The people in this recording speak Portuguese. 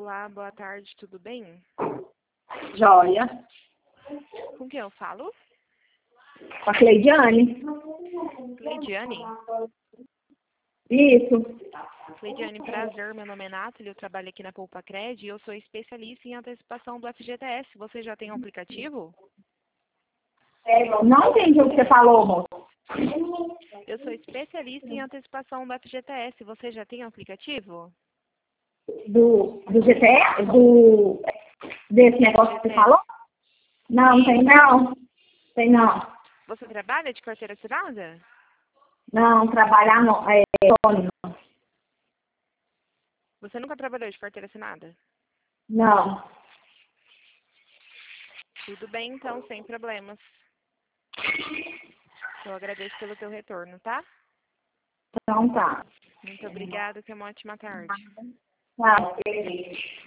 Olá, boa tarde, tudo bem? Joia. Com quem eu falo? Com a Cleidiane. Cleidiane? Isso. Cleidiane, prazer, meu nome é Nathalie, eu trabalho aqui na Poupa Cred e eu sou especialista em antecipação do FGTS. Você já tem um aplicativo? Não entendi o que você falou, moço. Eu sou especialista em antecipação do FGTS. Você já tem um aplicativo? Do GTE? Desse negócio que você falou? Não, tem não. Tem não. Você trabalha de carteira assinada? Não, trabalhar não. Autônomo. Você nunca trabalhou de carteira assinada? Não. Tudo bem, então, sem problemas. Eu agradeço pelo teu retorno, tá? Então tá. Muito obrigada, tenha uma ótima tarde. Tá.